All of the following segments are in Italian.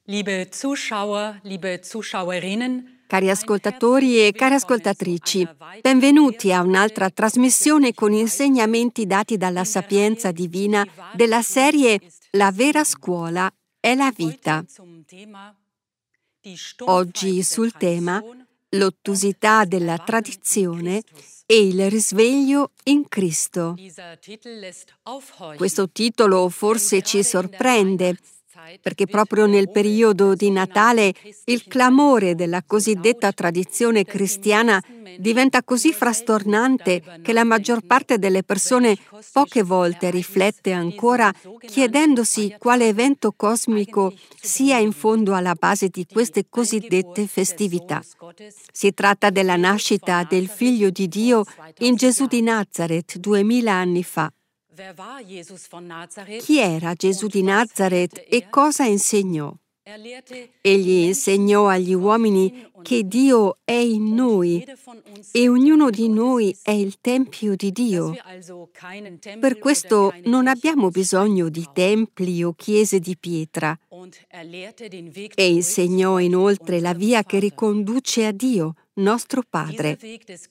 Liebe Zuschauer, liebe Zuschauerinnen, cari ascoltatori e care ascoltatrici, benvenuti a un'altra trasmissione con insegnamenti dati dalla Sapienza Divina della serie La vera scuola è la vita. Oggi sul tema l'ottusità della tradizione e il risveglio in Cristo. Questo titolo forse ci sorprende, perché proprio nel periodo di Natale il clamore della cosiddetta tradizione cristiana diventa così frastornante che la maggior parte delle persone poche volte riflette ancora chiedendosi quale evento cosmico sia in fondo alla base di queste cosiddette festività. Si tratta della nascita del Figlio di Dio in Gesù di Nazaret 2000 anni fa. Chi era Gesù di Nazaret e cosa insegnò? Egli insegnò agli uomini che Dio è in noi e ognuno di noi è il Tempio di Dio. Per questo non abbiamo bisogno di templi o chiese di pietra. E insegnò inoltre la via che riconduce a Dio, nostro Padre.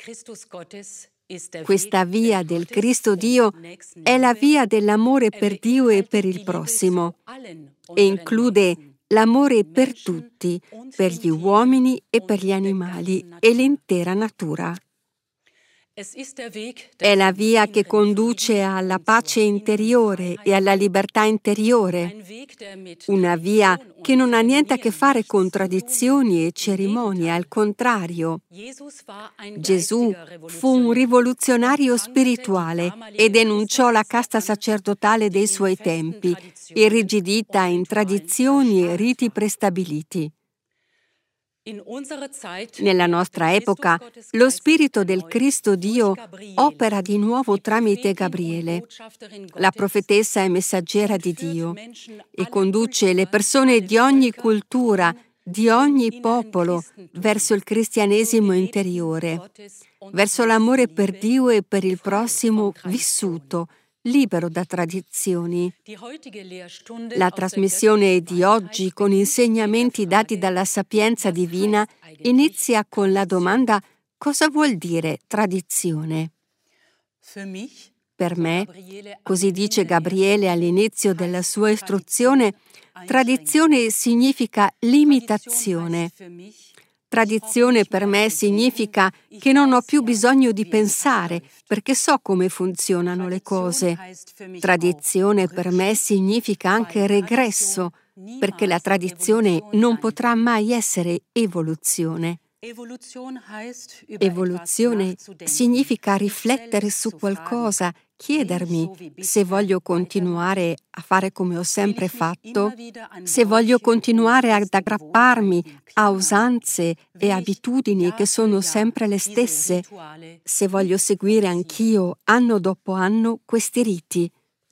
Questa via del Cristo Dio è la via dell'amore per Dio e per il prossimo e include l'amore per tutti, per gli uomini e per gli animali e l'intera natura. È la via che conduce alla pace interiore e alla libertà interiore, una via che non ha niente a che fare con tradizioni e cerimonie, al contrario. Gesù fu un rivoluzionario spirituale e denunciò la casta sacerdotale dei suoi tempi, irrigidita in tradizioni e riti prestabiliti. Nella nostra epoca, lo Spirito del Cristo Dio opera di nuovo tramite Gabriele, la profetessa e messaggera di Dio, e conduce le persone di ogni cultura, di ogni popolo, verso il cristianesimo interiore, verso l'amore per Dio e per il prossimo vissuto, libero da tradizioni. La trasmissione di oggi, con insegnamenti dati dalla Sapienza Divina, inizia con la domanda: cosa vuol dire tradizione? Per me, così dice Gabriele all'inizio della sua istruzione, tradizione significa limitazione. Tradizione per me significa che non ho più bisogno di pensare, perché so come funzionano le cose. Tradizione per me significa anche regresso, perché la tradizione non potrà mai essere evoluzione. Evoluzione significa riflettere su qualcosa, chiedermi se voglio continuare a fare come ho sempre fatto, se voglio continuare ad aggrapparmi a usanze e abitudini che sono sempre le stesse, se voglio seguire anch'io, anno dopo anno, questi riti.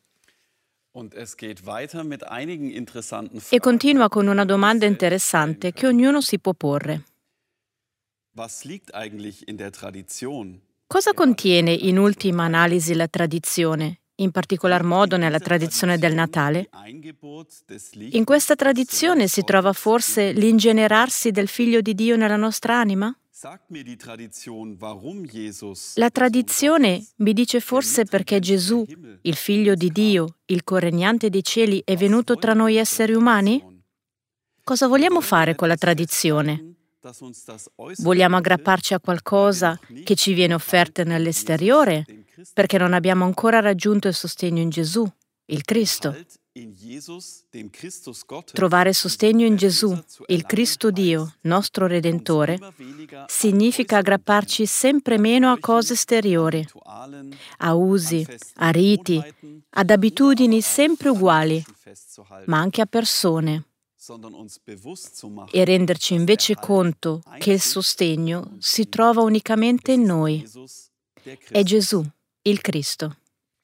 E continua con una domanda interessante che ognuno si può porre. Cosa contiene in ultima analisi la tradizione, in particolar modo nella tradizione del Natale? In questa tradizione si trova forse l'ingenerarsi del Figlio di Dio nella nostra anima? La tradizione mi dice forse perché Gesù, il Figlio di Dio, il corregnante dei cieli, è venuto tra noi esseri umani? Cosa vogliamo fare con la tradizione? Vogliamo aggrapparci a qualcosa che ci viene offerto nell'esteriore perché non abbiamo ancora raggiunto il sostegno in Gesù, il Cristo. Trovare sostegno in Gesù, il Cristo Dio, nostro Redentore, significa aggrapparci sempre meno a cose esteriori, a usi, a riti, ad abitudini sempre uguali, ma anche a persone. E renderci invece conto che il sostegno si trova unicamente in noi. È Gesù, il Cristo.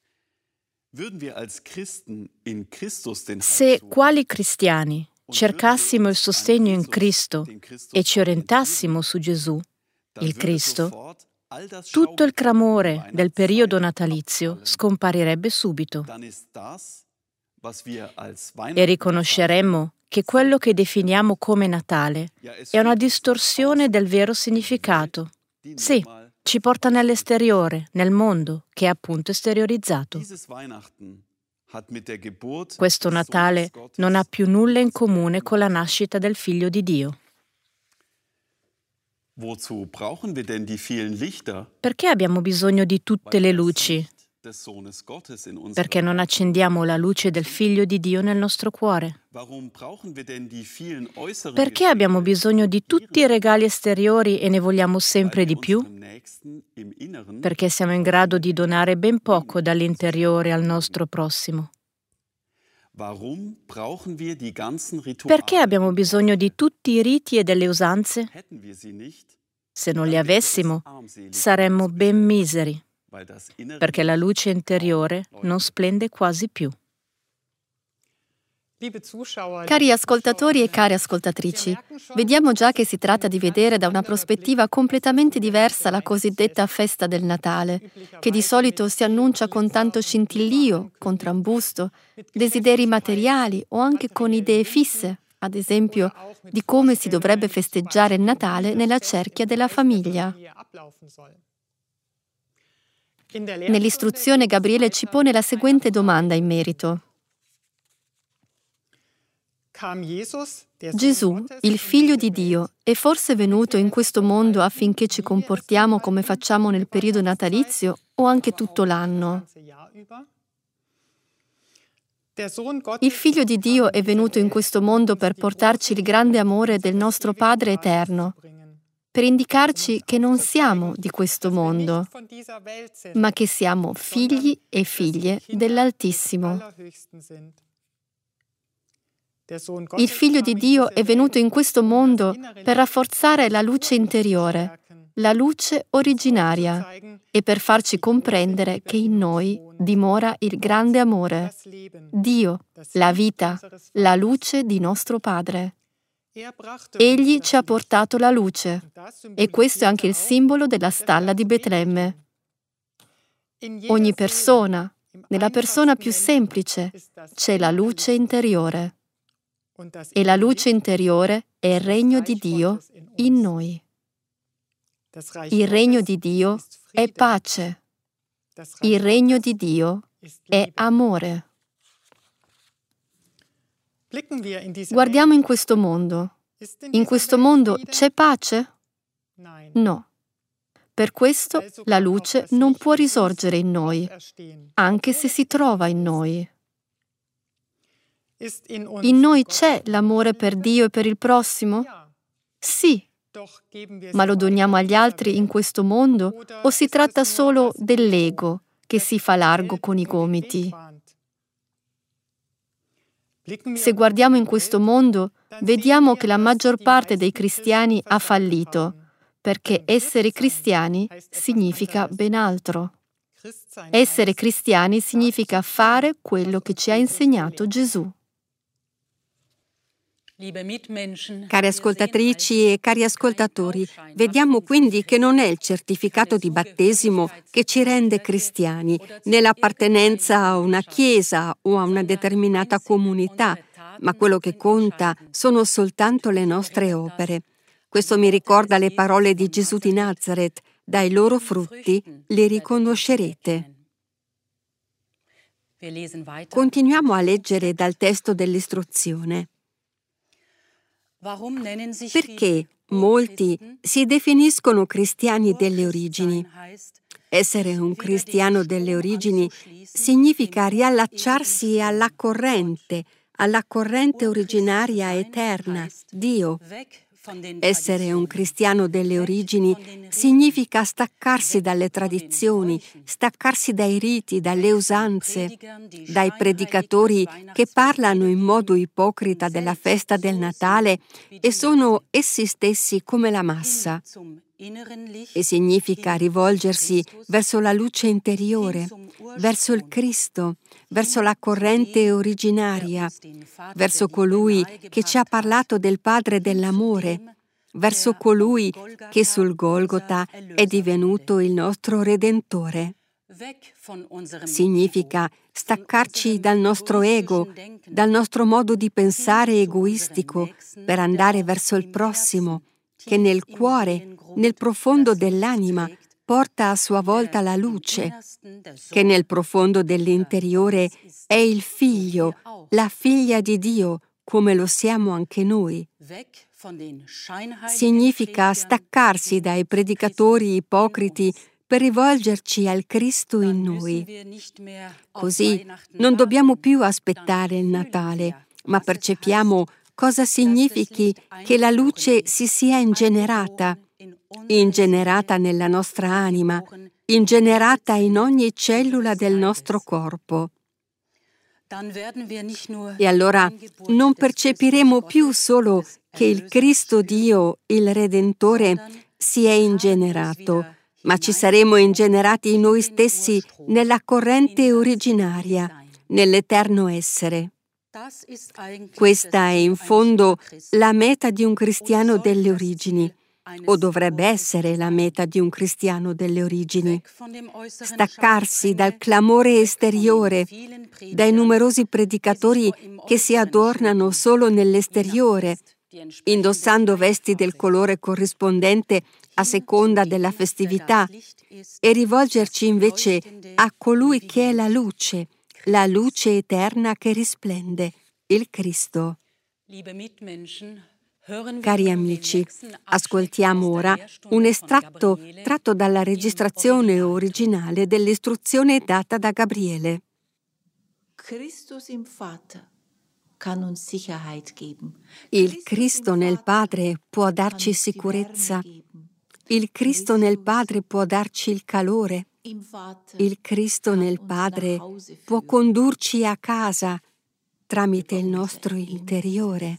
Se, quali cristiani, cercassimo il sostegno in Cristo e ci orientassimo su Gesù, il Cristo, tutto il clamore del periodo natalizio scomparirebbe subito. E riconosceremmo che quello che definiamo come Natale è una distorsione del vero significato. Sì, ci porta nell'esteriore, nel mondo, che è appunto esteriorizzato. Questo Natale non ha più nulla in comune con la nascita del Figlio di Dio. Perché abbiamo bisogno di tutte le luci? Perché non accendiamo la luce del Figlio di Dio nel nostro cuore? Perché abbiamo bisogno di tutti i regali esteriori e ne vogliamo sempre di più? Perché siamo in grado di donare ben poco dall'interiore al nostro prossimo. Perché abbiamo bisogno di tutti i riti e delle usanze? Se non li avessimo, saremmo ben miseri, perché la luce interiore non splende quasi più. Cari ascoltatori e care ascoltatrici, vediamo già che si tratta di vedere da una prospettiva completamente diversa la cosiddetta festa del Natale, che di solito si annuncia con tanto scintillio, con trambusto, desideri materiali o anche con idee fisse, ad esempio di come si dovrebbe festeggiare il Natale nella cerchia della famiglia. Nell'istruzione Gabriele ci pone la seguente domanda in merito. Gesù, il Figlio di Dio, è forse venuto in questo mondo affinché ci comportiamo come facciamo nel periodo natalizio o anche tutto l'anno? Il Figlio di Dio è venuto in questo mondo per portarci il grande amore del nostro Padre eterno, per indicarci che non siamo di questo mondo, ma che siamo figli e figlie dell'Altissimo. Il Figlio di Dio è venuto in questo mondo per rafforzare la luce interiore, la luce originaria, e per farci comprendere che in noi dimora il grande amore, Dio, la vita, la luce di nostro Padre. Egli ci ha portato la luce, e questo è anche il simbolo della stalla di Betlemme. Ogni persona, nella persona più semplice, c'è la luce interiore. E la luce interiore è il regno di Dio in noi. Il regno di Dio è pace. Il regno di Dio è amore. Guardiamo in questo mondo. In questo mondo c'è pace? No. Per questo la luce non può risorgere in noi, anche se si trova in noi. In noi c'è l'amore per Dio e per il prossimo? Sì. Ma lo doniamo agli altri in questo mondo o si tratta solo dell'ego che si fa largo con i gomiti? Se guardiamo in questo mondo, vediamo che la maggior parte dei cristiani ha fallito, perché essere cristiani significa ben altro. Essere cristiani significa fare quello che ci ha insegnato Gesù. Cari ascoltatrici e cari ascoltatori, vediamo quindi che non è il certificato di battesimo che ci rende cristiani, né l'appartenenza a una chiesa o a una determinata comunità, ma quello che conta sono soltanto le nostre opere. Questo mi ricorda le parole di Gesù di Nazaret: dai loro frutti li riconoscerete. Continuiamo a leggere dal testo dell'istruzione. Perché molti si definiscono cristiani delle origini? Essere un cristiano delle origini significa riallacciarsi alla corrente originaria eterna, Dio. Essere un cristiano delle origini significa staccarsi dalle tradizioni, staccarsi dai riti, dalle usanze, dai predicatori che parlano in modo ipocrita della festa del Natale e sono essi stessi come la massa. E significa rivolgersi verso la luce interiore, verso il Cristo, verso la corrente originaria, verso colui che ci ha parlato del Padre dell'amore, verso colui che sul Golgota è divenuto il nostro Redentore. Significa staccarci dal nostro ego, dal nostro modo di pensare egoistico per andare verso il prossimo, che nel cuore, nel profondo dell'anima, porta a sua volta la luce, che nel profondo dell'interiore è il figlio, la figlia di Dio, come lo siamo anche noi. Significa staccarsi dai predicatori ipocriti per rivolgerci al Cristo in noi. Così non dobbiamo più aspettare il Natale, ma percepiamo cosa significhi che la luce si sia ingenerata nella nostra anima, ingenerata in ogni cellula del nostro corpo. E allora non percepiremo più solo che il Cristo Dio, il Redentore, si è ingenerato, ma ci saremo ingenerati noi stessi nella corrente originaria, nell'eterno essere. Questa è in fondo la meta di un cristiano delle origini, o dovrebbe essere la meta di un cristiano delle origini. Staccarsi dal clamore esteriore, dai numerosi predicatori che si adornano solo nell'esteriore, indossando vesti del colore corrispondente a seconda della festività, e rivolgerci invece a colui che è la luce eterna che risplende, il Cristo. Cari amici, ascoltiamo ora un estratto tratto dalla registrazione originale dell'istruzione data da Gabriele. Il Cristo nel Padre può darci sicurezza. Il Cristo nel Padre può darci il calore. Il Cristo nel Padre può condurci a casa tramite il nostro interiore.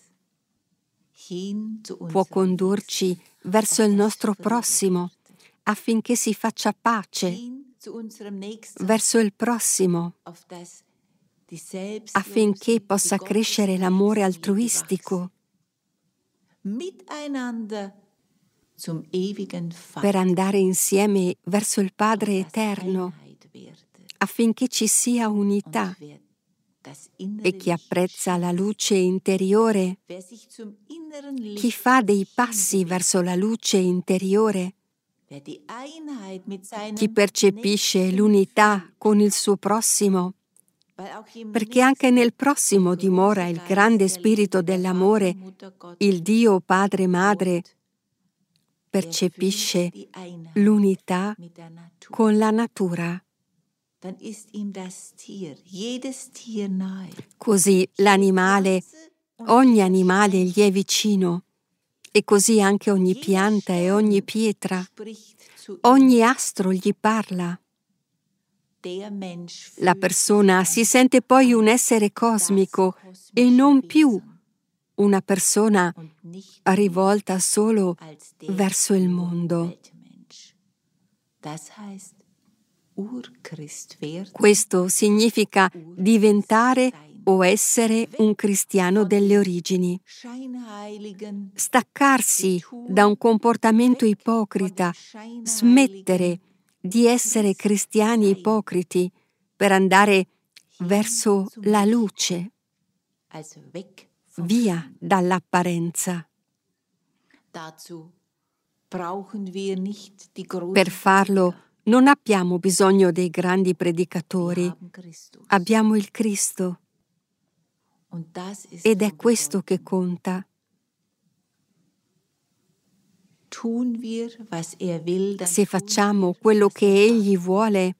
Può condurci verso il nostro prossimo affinché si faccia pace, verso il prossimo, affinché possa crescere l'amore altruistico, per andare insieme verso il Padre eterno, affinché ci sia unità. E chi apprezza la luce interiore, chi fa dei passi verso la luce interiore, chi percepisce l'unità con il suo prossimo, perché anche nel prossimo dimora il grande spirito dell'amore, il Dio Padre Madre, percepisce l'unità con la natura. Così l'animale, ogni animale gli è vicino, e così anche ogni pianta e ogni pietra, ogni astro gli parla. La persona si sente poi un essere cosmico e non più una persona rivolta solo verso il mondo. Questo significa diventare o essere un cristiano delle origini. Staccarsi da un comportamento ipocrita, smettere di essere cristiani ipocriti per andare verso la luce, via dall'apparenza. Per farlo non abbiamo bisogno dei grandi predicatori, abbiamo il Cristo. Ed è questo che conta. Se facciamo quello che Egli vuole,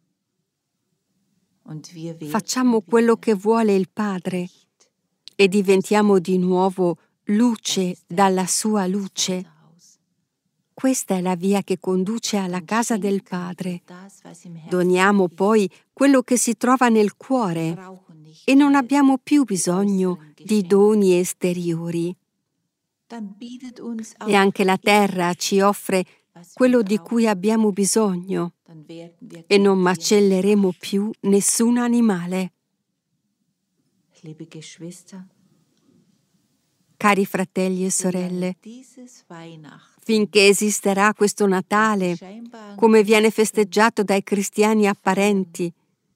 facciamo quello che vuole il Padre e diventiamo di nuovo luce dalla sua luce. Questa è la via che conduce alla casa del Padre. Doniamo poi quello che si trova nel cuore e non abbiamo più bisogno di doni esteriori. E anche la terra ci offre quello di cui abbiamo bisogno e non macelleremo più nessun animale. Cari fratelli e sorelle, finché esisterà questo Natale, come viene festeggiato dai cristiani apparenti,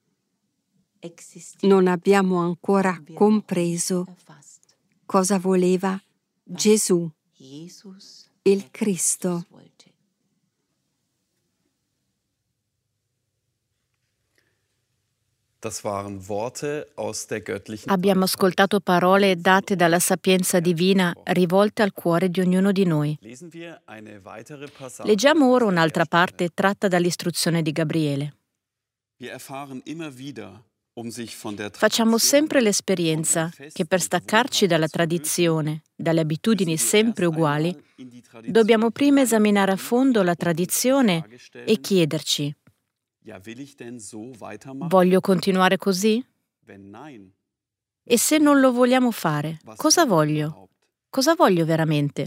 non abbiamo ancora compreso cosa voleva Gesù, il Cristo. Abbiamo ascoltato parole date dalla sapienza divina rivolte al cuore di ognuno di noi. Leggiamo ora un'altra parte tratta dall'istruzione di Gabriele. Facciamo sempre l'esperienza che per staccarci dalla tradizione, dalle abitudini sempre uguali, dobbiamo prima esaminare a fondo la tradizione e chiederci: voglio continuare così? E se non lo vogliamo fare, cosa voglio? Cosa voglio veramente?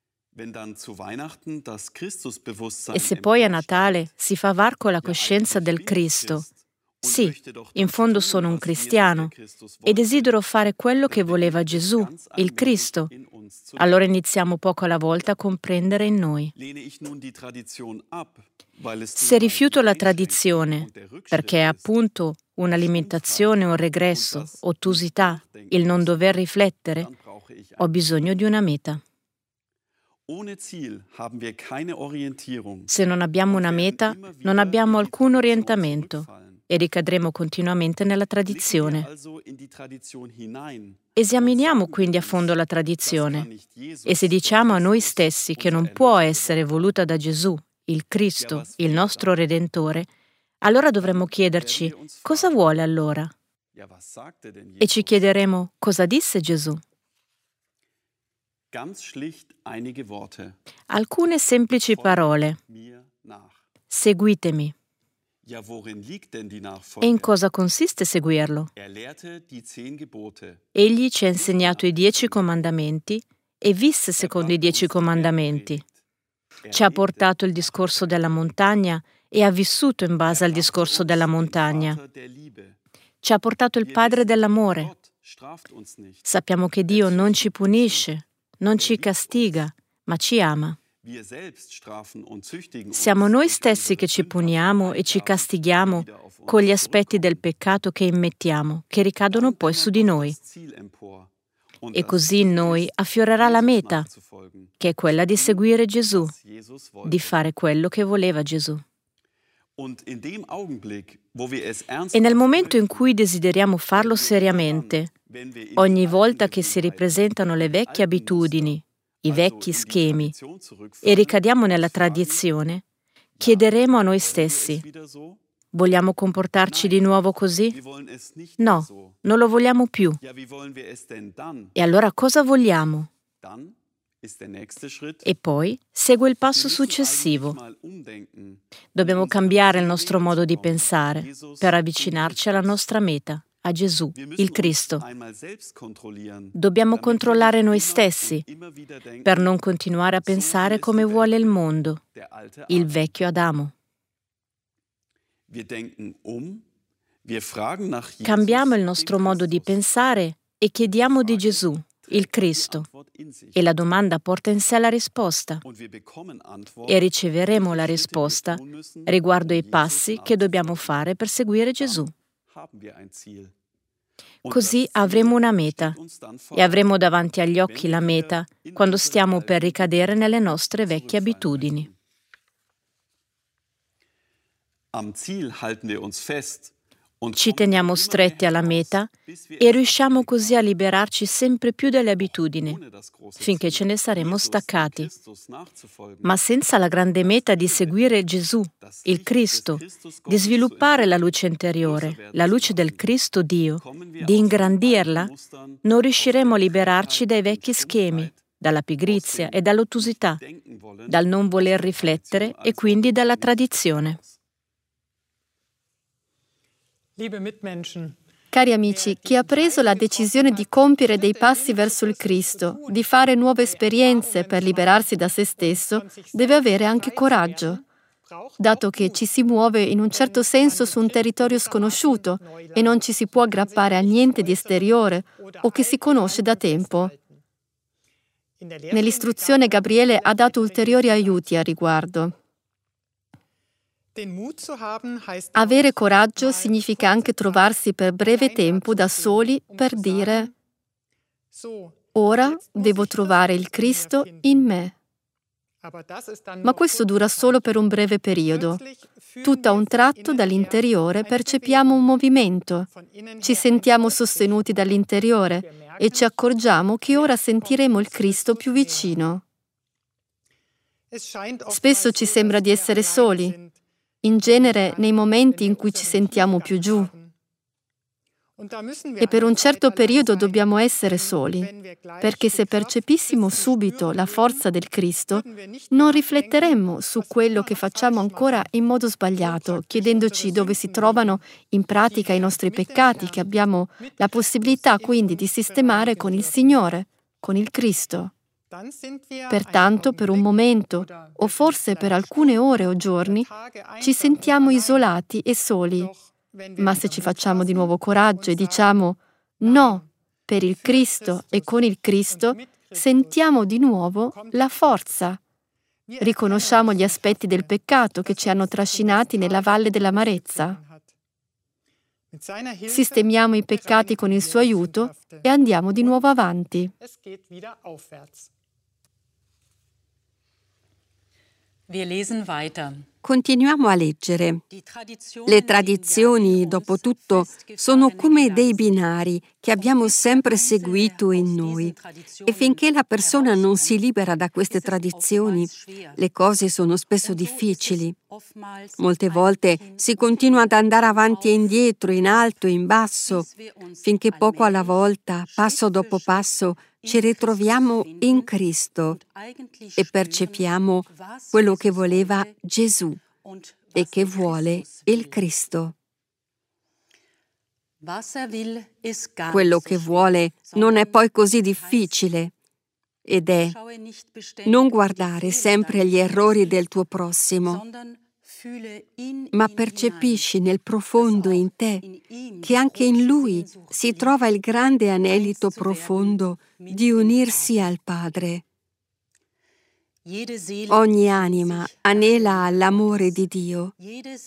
E se poi a Natale si fa varco la coscienza del Cristo, sì, in fondo sono un cristiano e desidero fare quello che voleva Gesù, il Cristo, allora iniziamo poco alla volta a comprendere in noi. Se rifiuto la tradizione, perché è appunto una limitazione, un regresso, ottusità, il non dover riflettere, ho bisogno di una meta. Se non abbiamo una meta, non abbiamo alcun orientamento e ricadremo continuamente nella tradizione. Esaminiamo quindi a fondo la tradizione e se diciamo a noi stessi che non può essere voluta da Gesù, il Cristo, il nostro Redentore, allora dovremmo chiederci: cosa vuole allora? E ci chiederemo: cosa disse Gesù? Alcune semplici parole: seguitemi. E in cosa consiste seguirlo? Egli ci ha insegnato i 10 comandamenti e visse secondo i 10 comandamenti. Ci ha portato il discorso della montagna e ha vissuto in base al discorso della montagna. Ci ha portato il Padre dell'amore. Sappiamo che Dio non ci punisce, non ci castiga, ma ci ama. Siamo noi stessi che ci puniamo e ci castighiamo con gli aspetti del peccato che immettiamo, che ricadono poi su di noi. E così in noi affiorerà la meta, che è quella di seguire Gesù, di fare quello che voleva Gesù. E nel momento in cui desideriamo farlo seriamente, ogni volta che si ripresentano le vecchie abitudini, i vecchi schemi, e ricadiamo nella tradizione, chiederemo a noi stessi: vogliamo comportarci di nuovo così? No, non lo vogliamo più. E allora cosa vogliamo? E poi segue il passo successivo. Dobbiamo cambiare il nostro modo di pensare per avvicinarci alla nostra meta, a Gesù, il Cristo. Dobbiamo controllare noi stessi per non continuare a pensare come vuole il mondo, il vecchio Adamo. Cambiamo il nostro modo di pensare e chiediamo di Gesù, il Cristo, e la domanda porta in sé la risposta. E riceveremo la risposta riguardo ai passi che dobbiamo fare per seguire Gesù. Così avremo una meta e avremo davanti agli occhi la meta quando stiamo per ricadere nelle nostre vecchie abitudini. Ci teniamo stretti alla meta e riusciamo così a liberarci sempre più dalle abitudini, finché ce ne saremo staccati. Ma senza la grande meta di seguire Gesù, il Cristo, di sviluppare la luce interiore, la luce del Cristo Dio, di ingrandirla, non riusciremo a liberarci dai vecchi schemi, dalla pigrizia e dall'ottusità, dal non voler riflettere e quindi dalla tradizione. Cari amici, chi ha preso la decisione di compiere dei passi verso il Cristo, di fare nuove esperienze per liberarsi da se stesso, deve avere anche coraggio, dato che ci si muove in un certo senso su un territorio sconosciuto e non ci si può aggrappare a niente di esteriore o che si conosce da tempo. Nell'istruzione Gabriele ha dato ulteriori aiuti a riguardo. Avere coraggio significa anche trovarsi per breve tempo da soli per dire: ora devo trovare il Cristo in me. Ma questo dura solo per un breve periodo. Tutto a un tratto dall'interiore percepiamo un movimento, ci sentiamo sostenuti dall'interiore e ci accorgiamo che ora sentiremo il Cristo più vicino. Spesso ci sembra di essere soli, in genere nei momenti in cui ci sentiamo più giù. E per un certo periodo dobbiamo essere soli, perché se percepissimo subito la forza del Cristo, non rifletteremmo su quello che facciamo ancora in modo sbagliato, chiedendoci dove si trovano in pratica i nostri peccati, che abbiamo la possibilità quindi di sistemare con il Signore, con il Cristo. Pertanto, per un momento, o forse per alcune ore o giorni, ci sentiamo isolati e soli. Ma se ci facciamo di nuovo coraggio e diciamo no, per il Cristo e con il Cristo, sentiamo di nuovo la forza. Riconosciamo gli aspetti del peccato che ci hanno trascinati nella valle dell'amarezza. Sistemiamo i peccati con il suo aiuto e andiamo di nuovo avanti. Wir lesen weiter. Continuiamo a leggere. Le tradizioni, dopo tutto, sono come dei binari che abbiamo sempre seguito in noi. E finché la persona non si libera da queste tradizioni, le cose sono spesso difficili. Molte volte si continua ad andare avanti e indietro, in alto e in basso, finché poco alla volta, passo dopo passo, ci ritroviamo in Cristo e percepiamo quello che voleva Gesù e che vuole il Cristo. Quello che vuole non è poi così difficile ed è non guardare sempre gli errori del tuo prossimo, ma percepisci nel profondo in te che anche in lui si trova il grande anelito profondo di unirsi al Padre. Ogni anima anela all'amore di Dio.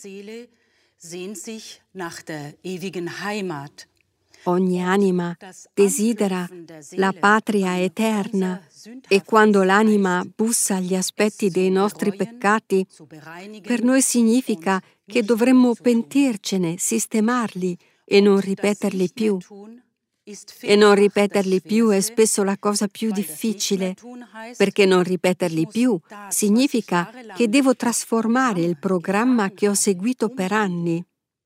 Ogni anima desidera la patria eterna e quando l'anima bussa agli aspetti dei nostri peccati, per noi significa che dovremmo pentircene, sistemarli e non ripeterli più. E non ripeterli più è spesso la cosa più difficile, perché non ripeterli più significa che devo trasformare il programma che ho seguito per anni.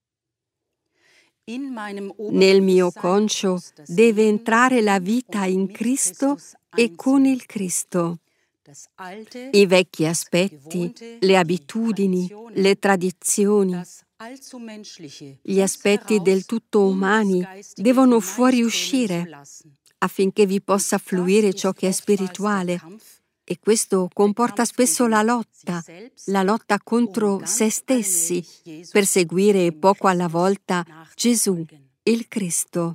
Nel mio conscio deve entrare la vita in Cristo e con il Cristo. I vecchi aspetti, le abitudini, le tradizioni, gli aspetti del tutto umani devono fuoriuscire affinché vi possa fluire ciò che è spirituale. E questo comporta spesso la lotta contro se stessi, per seguire poco alla volta Gesù, il Cristo.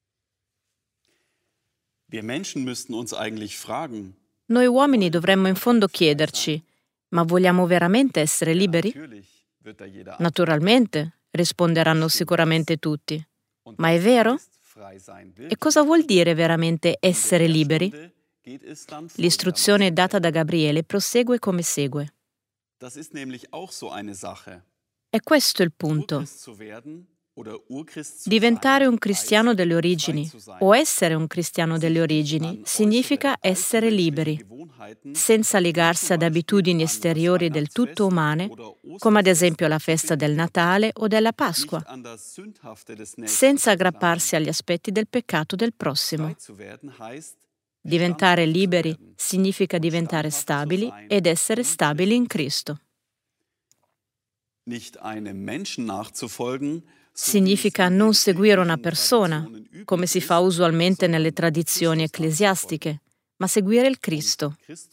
Noi uomini dovremmo in fondo chiederci: ma vogliamo veramente essere liberi? Naturalmente, risponderanno sicuramente tutti. Ma è vero? E cosa vuol dire veramente essere liberi? L'istruzione data da Gabriele prosegue come segue. È questo il punto. Diventare un cristiano delle origini o essere un cristiano delle origini significa essere liberi, senza legarsi ad abitudini esteriori del tutto umane, come ad esempio la festa del Natale o della Pasqua, senza aggrapparsi agli aspetti del peccato del prossimo. Diventare liberi significa diventare stabili ed essere stabili in Cristo. Significa non seguire una persona, come si fa usualmente nelle tradizioni ecclesiastiche, ma seguire il Cristo.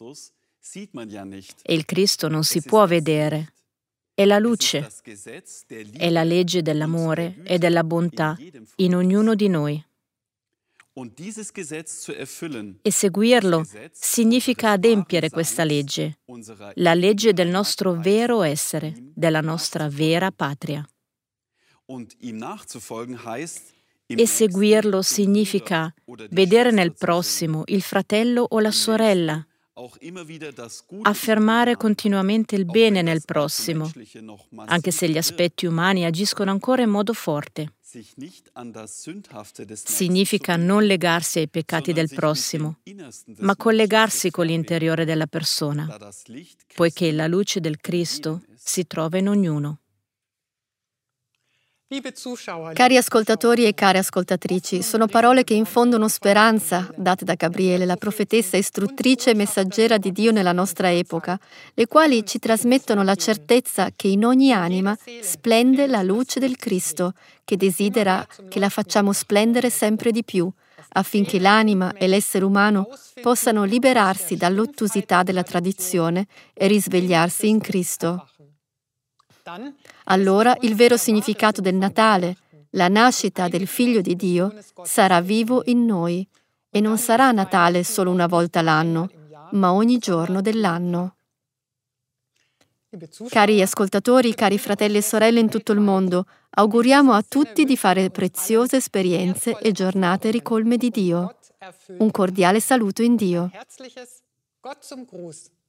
E il Cristo non si può vedere. È la luce, è la legge dell'amore e della bontà in ognuno di noi. E seguirlo significa adempiere questa legge, la legge del nostro vero essere, della nostra vera patria. E seguirlo significa vedere nel prossimo il fratello o la sorella, affermare continuamente il bene nel prossimo, anche se gli aspetti umani agiscono ancora in modo forte. Significa non legarsi ai peccati del prossimo, ma collegarsi con l'interiore della persona, poiché la luce del Cristo si trova in ognuno. Cari ascoltatori e care ascoltatrici, sono parole che infondono speranza, date da Gabriele, la profetessa istruttrice e messaggera di Dio nella nostra epoca, le quali ci trasmettono la certezza che in ogni anima splende la luce del Cristo, che desidera che la facciamo splendere sempre di più, affinché l'anima e l'essere umano possano liberarsi dall'ottusità della tradizione e risvegliarsi in Cristo. Allora il vero significato del Natale, la nascita del Figlio di Dio, sarà vivo in noi e non sarà Natale solo una volta l'anno, ma ogni giorno dell'anno. Cari ascoltatori, cari fratelli e sorelle in tutto il mondo, auguriamo a tutti di fare preziose esperienze e giornate ricolme di Dio. Un cordiale saluto in Dio.